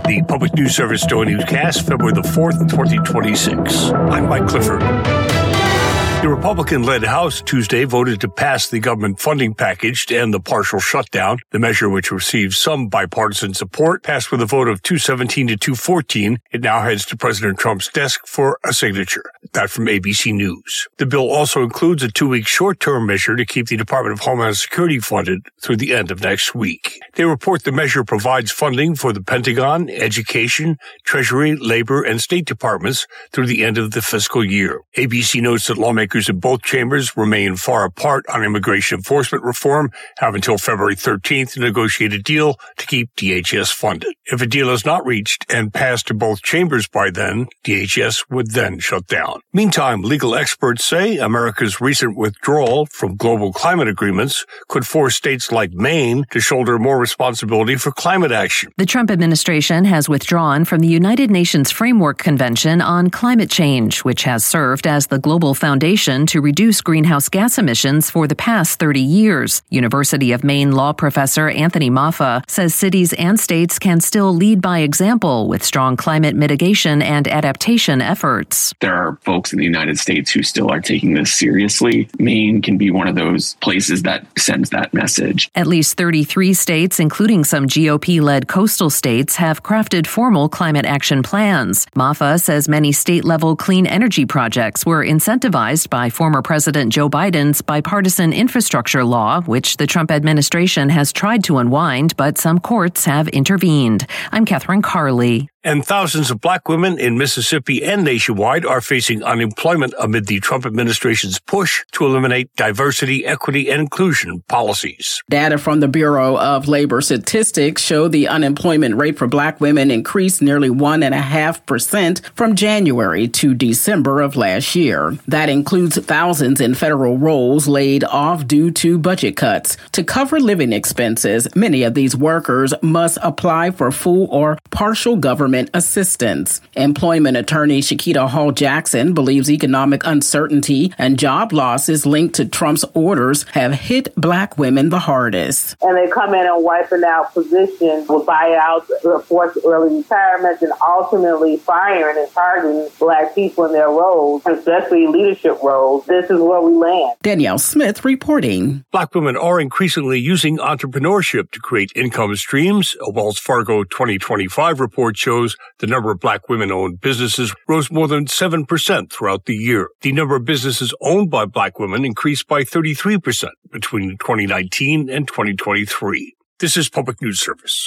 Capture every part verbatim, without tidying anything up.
The Public News Service Daily Newscast, February the fourth, twenty twenty-six. I'm Mike Clifford. The Republican-led House Tuesday voted to pass the government funding package to end the partial shutdown. The measure, which received some bipartisan support, passed with a vote of two seventeen to two fourteen. It now heads to President Trump's desk for a signature. That from A B C News. The bill also includes a two-week short-term measure to keep the Department of Homeland Security funded through the end of next week. They report the measure provides funding for the Pentagon, Education, Treasury, Labor, and State Departments through the end of the fiscal year. A B C notes that lawmakers in both chambers remain far apart on immigration enforcement reform, have until February thirteenth to negotiate a deal to keep D H S funded. If a deal is not reached and passed to both chambers by then, D H S would then shut down. Meantime, legal experts say America's recent withdrawal from global climate agreements could force states like Maine to shoulder more responsibility for climate action. The Trump administration has withdrawn from the United Nations Framework Convention on Climate Change, which has served as the global foundation to reduce greenhouse gas emissions for the past thirty years. University of Maine law professor Anthony Maffa says cities and states can still lead by example with strong climate mitigation and adaptation efforts. There are folks in the United States who still are taking this seriously. Maine can be one of those places that sends that message. At least thirty-three states, including some G O P-led coastal states, have crafted formal climate action plans. Maffa says many state-level clean energy projects were incentivized by former President Joe Biden's bipartisan infrastructure law, which the Trump administration has tried to unwind, but some courts have intervened. I'm Catherine Carley. And thousands of black women in Mississippi and nationwide are facing unemployment amid the Trump administration's push to eliminate diversity, equity, and inclusion policies. Data from the Bureau of Labor Statistics show the unemployment rate for black women increased nearly one point five percent from January to December of last year. That includes thousands in federal roles laid off due to budget cuts. To cover living expenses, many of these workers must apply for full or partial government assistance. Employment attorney Shakita Hall Jackson believes economic uncertainty and job losses linked to Trump's orders have hit black women the hardest. And they come in and wiping out positions with buyouts, forced early retirements, and ultimately firing and targeting black people in their roles, especially leadership roles. This is where we land. Danielle Smith reporting. Black women are increasingly using entrepreneurship to create income streams. A Wells Fargo twenty twenty-five report shows the number of black women-owned businesses rose more than seven percent throughout the year. The number of businesses owned by black women increased by thirty-three percent between twenty nineteen and twenty twenty-three. This is Public News Service.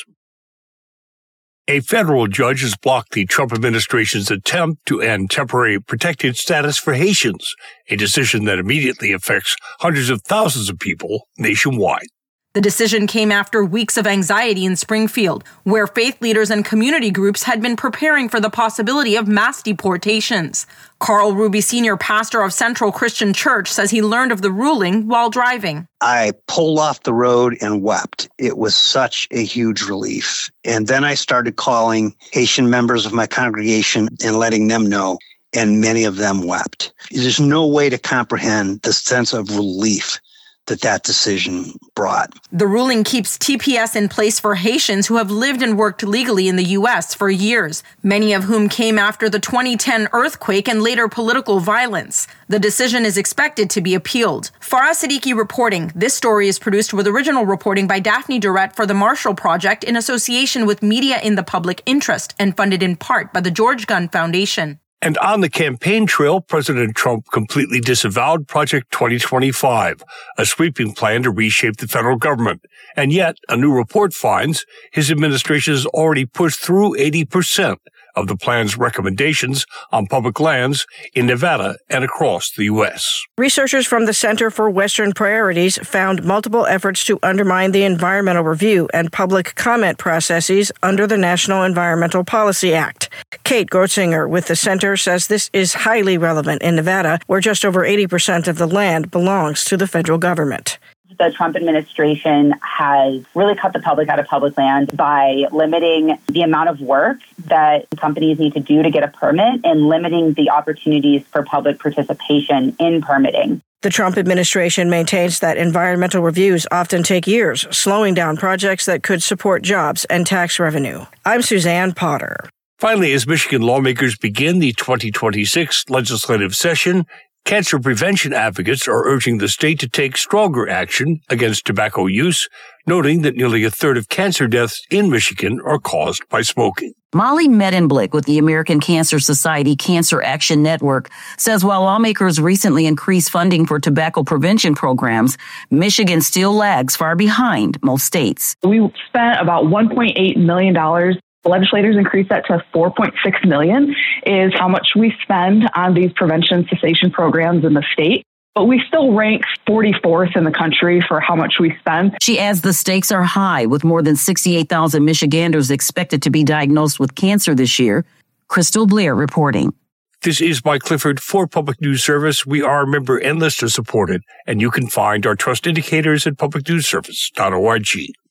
A federal judge has blocked the Trump administration's attempt to end temporary protected status for Haitians, a decision that immediately affects hundreds of thousands of people nationwide. The decision came after weeks of anxiety in Springfield, where faith leaders and community groups had been preparing for the possibility of mass deportations. Carl Ruby, senior pastor of Central Christian Church, says he learned of the ruling while driving. I pulled off the road and wept. It was such a huge relief. And then I started calling Haitian members of my congregation and letting them know, and many of them wept. There's no way to comprehend the sense of relief that that decision brought. The ruling keeps T P S in place for Haitians who have lived and worked legally in the U S for years, many of whom came after the twenty ten earthquake and later political violence. The decision is expected to be appealed. Farah Siddiqui reporting. This story is produced with original reporting by Daphne Durrett for the Marshall Project in association with Media in the Public Interest and funded in part by the George Gunn Foundation. And on the campaign trail, President Trump completely disavowed Project twenty twenty-five, a sweeping plan to reshape the federal government. And yet, a new report finds his administration has already pushed through eighty percent of the plan's recommendations on public lands in Nevada and across the U S. Researchers from the Center for Western Priorities found multiple efforts to undermine the environmental review and public comment processes under the National Environmental Policy Act. Kate Gortzinger with the center says this is highly relevant in Nevada, where just over eighty percent of the land belongs to the federal government. The Trump administration has really cut the public out of public land by limiting the amount of work that companies need to do to get a permit and limiting the opportunities for public participation in permitting. The Trump administration maintains that environmental reviews often take years, slowing down projects that could support jobs and tax revenue. I'm Suzanne Potter. Finally, as Michigan lawmakers begin the twenty twenty-six legislative session, cancer prevention advocates are urging the state to take stronger action against tobacco use, noting that nearly a third of cancer deaths in Michigan are caused by smoking. Molly Medenblick with the American Cancer Society Cancer Action Network says while lawmakers recently increased funding for tobacco prevention programs, Michigan still lags far behind most states. We spent about one point eight million dollars. The legislators increased that to four point six million dollars is how much we spend on these prevention cessation programs in the state. But we still rank forty-fourth in the country for how much we spend. She adds the stakes are high, with more than sixty-eight thousand Michiganders expected to be diagnosed with cancer this year. Crystal Blair reporting. This is Mike Clifford for Public News Service. We are member and listener supported, and you can find our trust indicators at public news service dot org.